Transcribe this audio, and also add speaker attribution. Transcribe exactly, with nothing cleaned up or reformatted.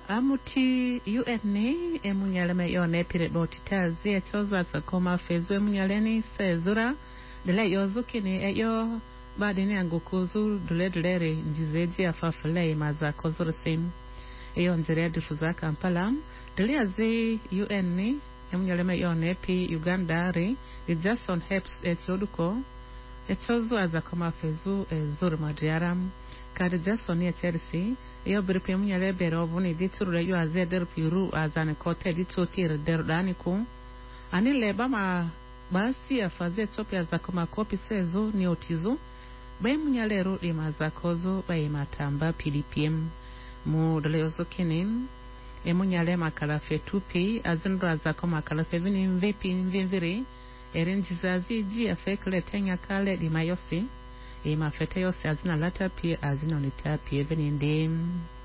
Speaker 1: amuti U N E emunyaleme yone pire botitazi etoza sakoma fezo emunyaleni sezura dele yozukini eyo badini angukuzu dule dulere njizeji afafele maza kozursim eyo nzere difuza Kampala dele azi U N E emunyaleme yone pi Uganda re the Jason Heps etyoduko etozu azakoma fezo ezur madyaram kadi Jason ya Chelsea iyo birpe munyale bero buni diturule yo azeder piru azane kote ditutir derdani ku ani leba ma basi afaze topia zakoma kopi sezo ni otizo bay munyale ro imazakozo bay matamba P D P M mu delezo kenin e munyale makala fetupi azinra zakoma kala fevini mvepi mviviri erenjizazi ji afekle tenya kale di mayosi e mafete yose azina lata pia azina onita pia veninde